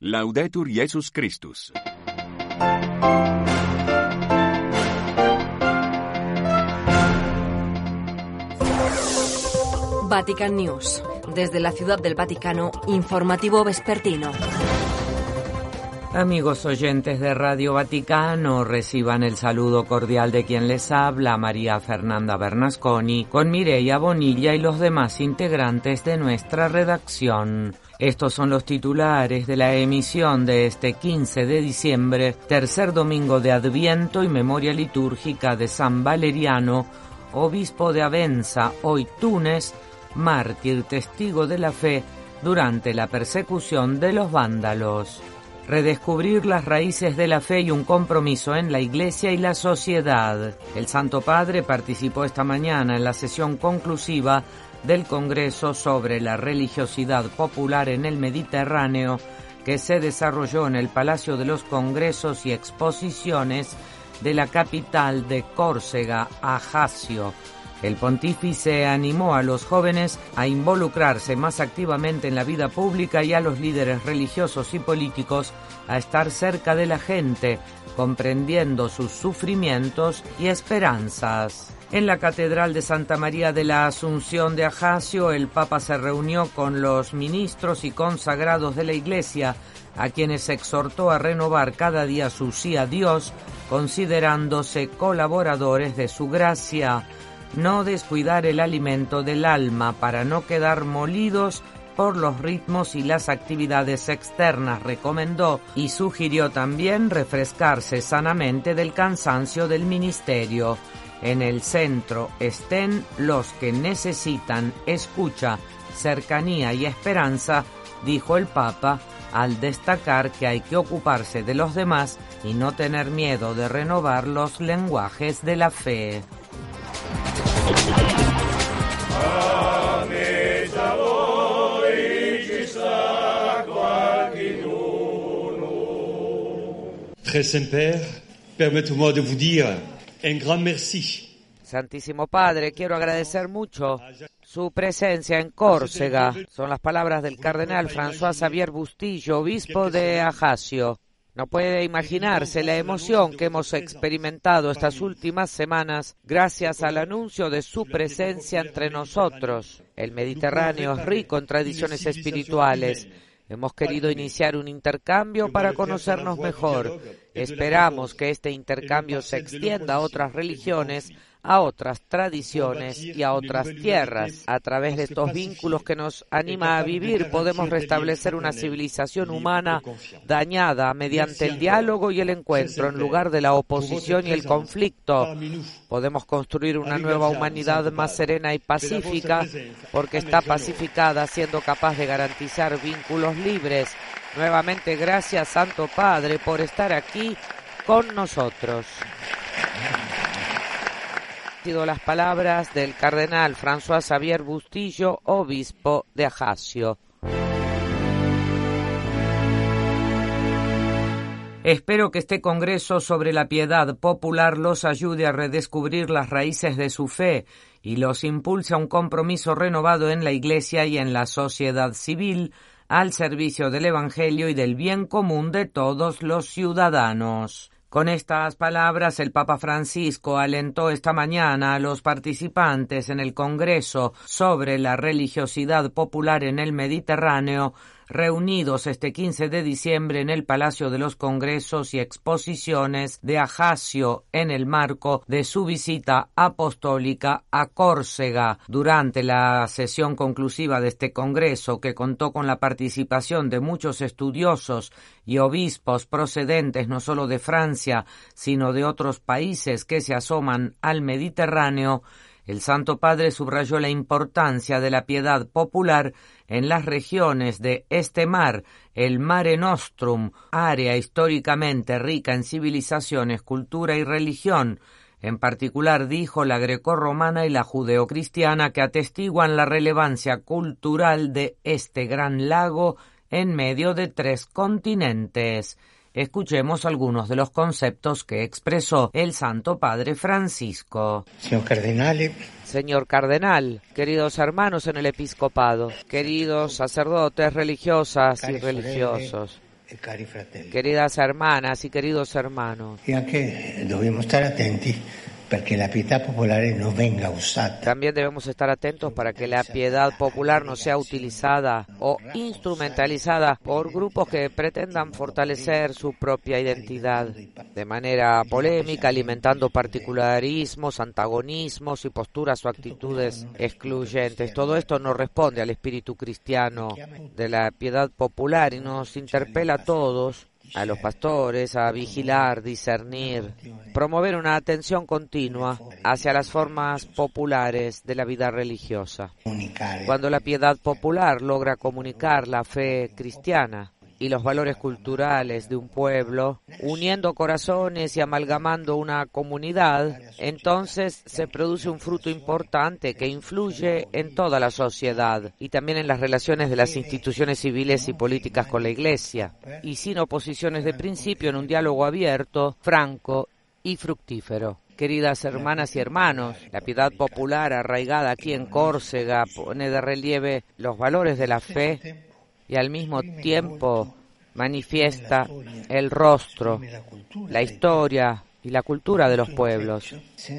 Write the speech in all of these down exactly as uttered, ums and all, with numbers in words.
Laudetur Jesus Christus. Vatican News. Desde la Ciudad del Vaticano, informativo vespertino. Amigos oyentes de Radio Vaticano, reciban el saludo cordial de quien les habla, María Fernanda Bernasconi, con Mireia Bonilla y los demás integrantes de nuestra redacción. Estos son los titulares de la emisión de este quince de diciembre, tercer domingo de Adviento y memoria litúrgica de San Valeriano, obispo de Avenza, hoy Túnez, mártir testigo de la fe durante la persecución de los vándalos. Redescubrir las raíces de la fe y un compromiso en la Iglesia y la sociedad. El Santo Padre participó esta mañana en la sesión conclusiva del Congreso sobre la religiosidad popular en el Mediterráneo, que se desarrolló en el Palacio de los Congresos y Exposiciones de la capital de Córcega, Ajaccio. El pontífice animó a los jóvenes a involucrarse más activamente en la vida pública y a los líderes religiosos y políticos a estar cerca de la gente, comprendiendo sus sufrimientos y esperanzas. En la Catedral de Santa María de la Asunción de Ajaccio, el Papa se reunió con los ministros y consagrados de la Iglesia, a quienes exhortó a renovar cada día su sí a Dios, considerándose colaboradores de su gracia. No descuidar el alimento del alma para no quedar molidos por los ritmos y las actividades externas, recomendó, y sugirió también refrescarse sanamente del cansancio del ministerio. En el centro estén los que necesitan escucha, cercanía y esperanza, dijo el Papa, al destacar que hay que ocuparse de los demás y no tener miedo de renovar los lenguajes de la fe. Très Saint-Père, permettez-moi de vous dire un grand merci. Santísimo Padre, quiero agradecer mucho su presencia en Córcega. Son las palabras del cardenal François Xavier Bustillo, obispo de Ajaccio. No puede imaginarse la emoción que hemos experimentado estas últimas semanas gracias al anuncio de su presencia entre nosotros. El Mediterráneo es rico en tradiciones espirituales. Hemos querido iniciar un intercambio para conocernos mejor. Esperamos que este intercambio se extienda a otras religiones, a otras tradiciones y a otras tierras. A través de estos vínculos que nos anima a vivir, podemos restablecer una civilización humana dañada mediante el diálogo y el encuentro en lugar de la oposición y el conflicto. Podemos construir una nueva humanidad más serena y pacífica porque está pacificada, siendo capaz de garantizar vínculos libres. Nuevamente, gracias, Santo Padre, por estar aquí con nosotros. Han sido las palabras del cardenal François Xavier Bustillo, obispo de Ajaccio. Espero que este congreso sobre la piedad popular los ayude a redescubrir las raíces de su fe y los impulse a un compromiso renovado en la Iglesia y en la sociedad civil al servicio del Evangelio y del bien común de todos los ciudadanos. Con estas palabras, el Papa Francisco alentó esta mañana a los participantes en el Congreso sobre la religiosidad popular en el Mediterráneo, reunidos este quince de diciembre en el Palacio de los Congresos y Exposiciones de Ajaccio en el marco de su visita apostólica a Córcega. Durante la sesión conclusiva de este Congreso, que contó con la participación de muchos estudiosos y obispos procedentes no solo de Francia, sino de otros países que se asoman al Mediterráneo, el Santo Padre subrayó la importancia de la piedad popular en las regiones de este mar, el Mare Nostrum, área históricamente rica en civilizaciones, cultura y religión. En particular, dijo, la grecorromana y la judeocristiana, que atestiguan la relevancia cultural de este gran lago en medio de tres continentes. Escuchemos algunos de los conceptos que expresó el Santo Padre Francisco. Señor Cardenale. Señor Cardenal, queridos hermanos en el Episcopado, queridos sacerdotes, religiosas y religiosos, Queridas hermanas y queridos hermanos, e anche dobbiamo stare attenti perché la pietà popolare non venga usata. También debemos estar atentos para que la piedad popular no sea utilizada o instrumentalizada por grupos que pretendan fortalecer su propia identidad de manera polémica, alimentando particularismos, antagonismos y posturas o actitudes excluyentes. Todo esto no responde al espíritu cristiano de la piedad popular y nos interpela a todos, a los pastores, a vigilar, discernir, promover una atención continua hacia las formas populares de la vida religiosa. Cuando la piedad popular logra comunicar la fe cristiana y los valores culturales de un pueblo, uniendo corazones y amalgamando una comunidad, entonces se produce un fruto importante que influye en toda la sociedad y también en las relaciones de las instituciones civiles y políticas con la Iglesia, y sin oposiciones de principio, en un diálogo abierto, franco y fructífero. Queridas hermanas y hermanos, la piedad popular arraigada aquí en Córcega pone de relieve los valores de la fe y al mismo tiempo manifiesta el rostro, la historia y la cultura de los pueblos.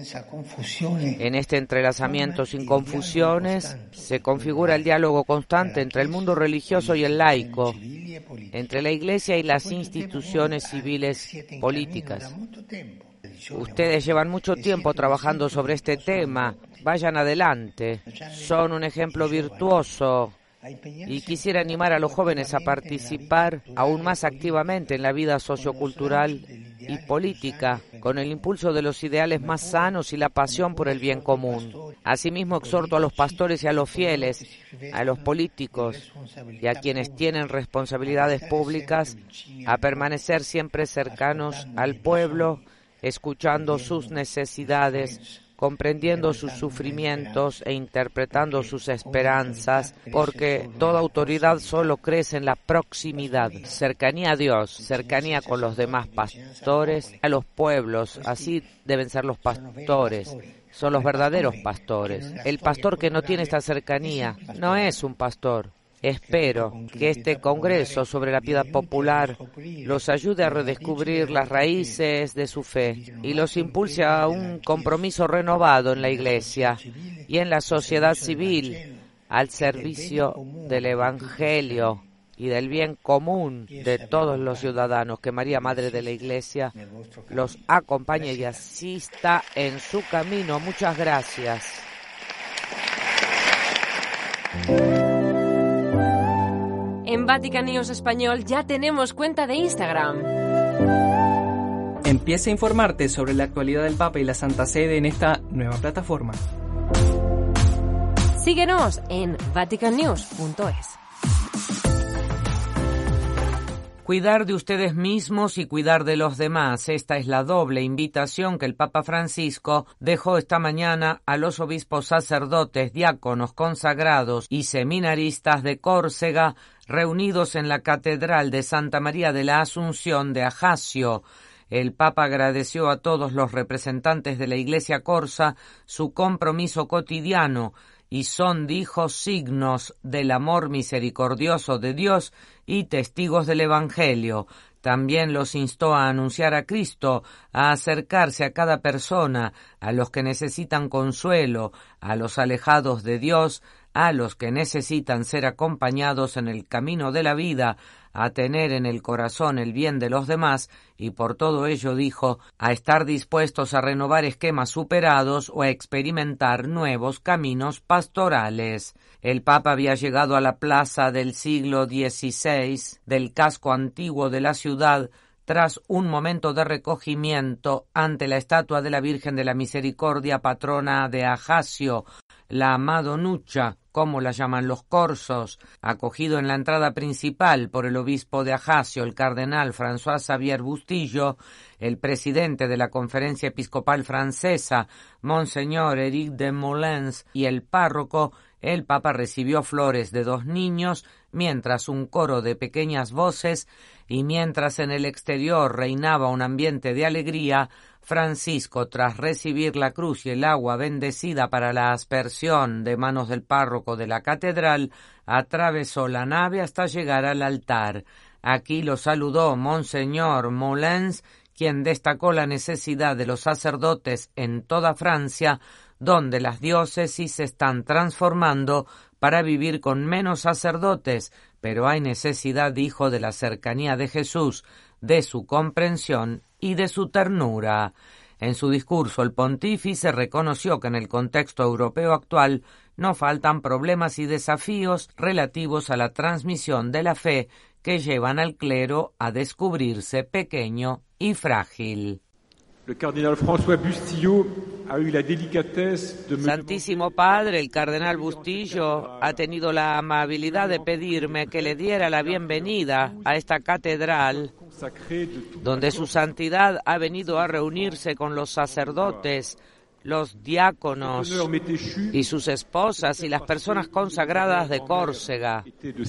En este entrelazamiento sin confusiones se configura el diálogo constante entre el mundo religioso y el laico, entre la Iglesia y las instituciones civiles políticas. Ustedes llevan mucho tiempo trabajando sobre este tema. Vayan adelante. Son un ejemplo virtuoso. Y quisiera animar a los jóvenes a participar aún más activamente en la vida sociocultural y política, con el impulso de los ideales más sanos y la pasión por el bien común. Asimismo, exhorto a los pastores y a los fieles, a los políticos y a quienes tienen responsabilidades públicas a permanecer siempre cercanos al pueblo, escuchando sus necesidades, comprendiendo sus sufrimientos e interpretando sus esperanzas, porque toda autoridad solo crece en la proximidad, cercanía a Dios, cercanía con los demás pastores, a los pueblos. Así deben ser los pastores. Son los verdaderos pastores. El pastor que no tiene esta cercanía no es un pastor. Espero que este congreso sobre la piedad popular los ayude a redescubrir las raíces de su fe y los impulse a un compromiso renovado en la Iglesia y en la sociedad civil al servicio del Evangelio y del bien común de todos los ciudadanos. Que María, Madre de la Iglesia, los acompañe y asista en su camino. Muchas gracias. En Vatican News Español ya tenemos cuenta de Instagram. Empieza a informarte sobre la actualidad del Papa y la Santa Sede en esta nueva plataforma. Síguenos en vatican news punto es. Cuidar de ustedes mismos y cuidar de los demás. Esta es la doble invitación que el Papa Francisco dejó esta mañana a los obispos, sacerdotes, diáconos, consagrados y seminaristas de Córcega, reunidos en la Catedral de Santa María de la Asunción de Ajaccio. El Papa agradeció a todos los representantes de la Iglesia corsa su compromiso cotidiano, y son, dijo, signos del amor misericordioso de Dios y testigos del Evangelio. También los instó a anunciar a Cristo, a acercarse a cada persona, a los que necesitan consuelo, a los alejados de Dios, a los que necesitan ser acompañados en el camino de la vida, a tener en el corazón el bien de los demás y por todo ello, dijo, a estar dispuestos a renovar esquemas superados o a experimentar nuevos caminos pastorales. El Papa había llegado a la plaza del siglo dieciséis del casco antiguo de la ciudad tras un momento de recogimiento ante la estatua de la Virgen de la Misericordia, patrona de Ajaccio, la Madonucha, como la llaman los corsos, acogido en la entrada principal por el obispo de Ajaccio, el cardenal François Xavier Bustillo, el presidente de la Conferencia Episcopal Francesa, Monseñor Éric de Molins, y el párroco. El Papa recibió flores de dos niños, mientras un coro de pequeñas voces, y mientras en el exterior reinaba un ambiente de alegría, Francisco, tras recibir la cruz y el agua bendecida para la aspersión de manos del párroco de la catedral, atravesó la nave hasta llegar al altar. Aquí lo saludó Monseñor Moulins, quien destacó la necesidad de los sacerdotes en toda Francia, donde las diócesis se están transformando para vivir con menos sacerdotes, pero hay necesidad, dijo, de la cercanía de Jesús, de su comprensión y de su ternura. En su discurso, el pontífice reconoció que en el contexto europeo actual no faltan problemas y desafíos relativos a la transmisión de la fe que llevan al clero a descubrirse pequeño y frágil. El cardenal François Bustillo ha eu la délicatesse de me... Santísimo Padre, el cardenal Bustillo ha tenido la amabilidad de pedirme que le diera la bienvenida a esta catedral, donde su santidad ha venido a reunirse con los sacerdotes, los diáconos y sus esposas y las personas consagradas de Córcega.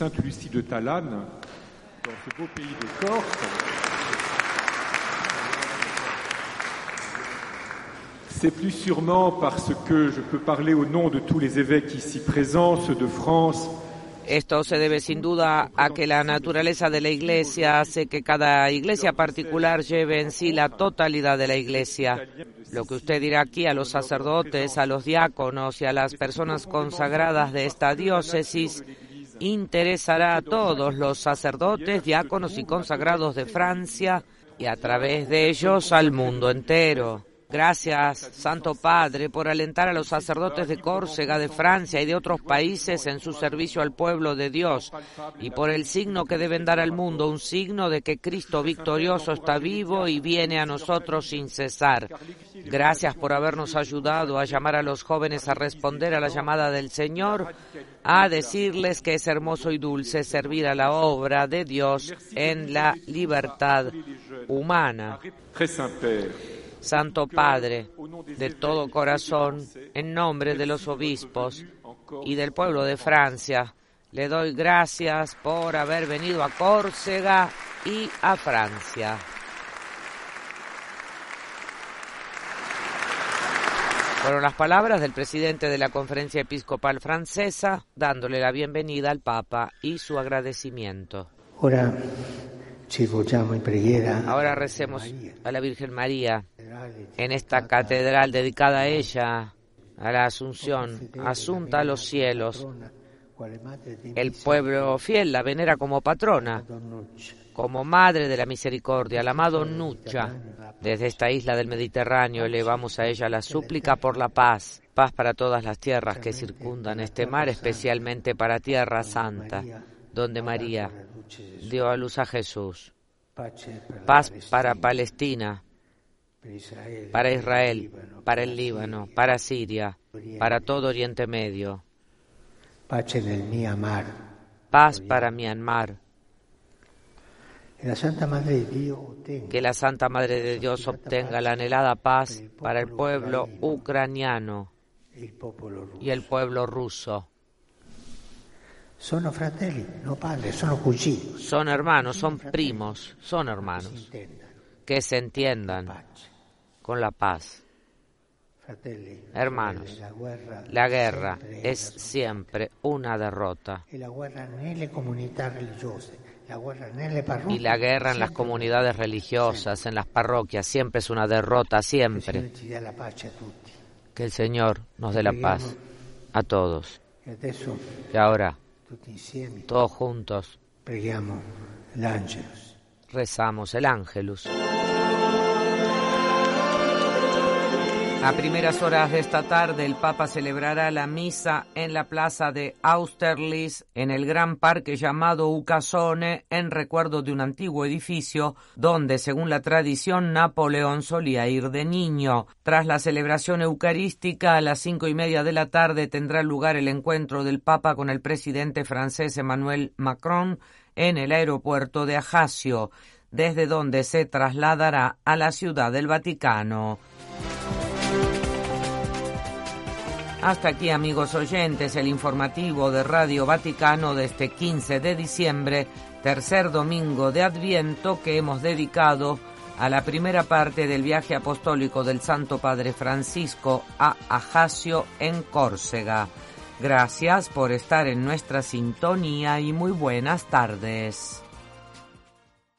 C'est plus sûrement parce que je peux parler au nom de tous les évêques ici présents, ceux de France. Esto se debe sin duda a que la naturaleza de la Iglesia hace que cada iglesia particular lleve en sí la totalidad de la Iglesia. Lo que usted dirá aquí a los sacerdotes, a los diáconos y a las personas consagradas de esta diócesis interesará a todos los sacerdotes, diáconos y consagrados de Francia y a través de ellos al mundo entero. Gracias, Santo Padre, por alentar a los sacerdotes de Córcega, de Francia y de otros países en su servicio al pueblo de Dios, y por el signo que deben dar al mundo, un signo de que Cristo victorioso está vivo y viene a nosotros sin cesar. Gracias por habernos ayudado a llamar a los jóvenes a responder a la llamada del Señor, a decirles que es hermoso y dulce servir a la obra de Dios en la libertad humana. Santo Padre, de todo corazón, en nombre de los obispos y del pueblo de Francia, le doy gracias por haber venido a Córcega y a Francia. Fueron las palabras del presidente de la Conferencia Episcopal Francesa, dándole la bienvenida al Papa y su agradecimiento. Ahora, Ahora recemos a la Virgen María en esta catedral dedicada a ella, a la Asunción, asunta a los cielos. El pueblo fiel la venera como patrona, como Madre de la Misericordia, la Madonnuccia. Desde esta isla del Mediterráneo elevamos a ella la súplica por la paz, paz para todas las tierras que circundan este mar, especialmente para Tierra Santa, donde María dio a luz a Jesús. Paz para Palestina, para Israel, para el Líbano, para Siria, para todo Oriente Medio. Paz para Myanmar. Que la Santa Madre de Dios obtenga la anhelada paz para el pueblo ucraniano y el pueblo ruso. Sono fratelli, no padre, sono cugini. Son hermanos, son primos, son hermanos. Que se entiendan con la paz. Hermanos, la guerra es siempre una derrota. Y la guerra en las comunidades religiosas, en las parroquias, siempre es una derrota, siempre. Que el Señor nos dé la paz a todos. Y ahora, todos juntos, rezamos el Ángelus. A primeras horas de esta tarde, el Papa celebrará la misa en la plaza de Austerlitz, en el gran parque llamado Ucasone, en recuerdo de un antiguo edificio donde, según la tradición, Napoleón solía ir de niño. Tras la celebración eucarística, a las cinco y media de la tarde tendrá lugar el encuentro del Papa con el presidente francés Emmanuel Macron en el aeropuerto de Ajaccio, desde donde se trasladará a la Ciudad del Vaticano. Hasta aquí, amigos oyentes, el informativo de Radio Vaticano de este quince de diciembre, tercer domingo de Adviento, que hemos dedicado a la primera parte del viaje apostólico del Santo Padre Francisco a Ajaccio en Córcega. Gracias por estar en nuestra sintonía y muy buenas tardes.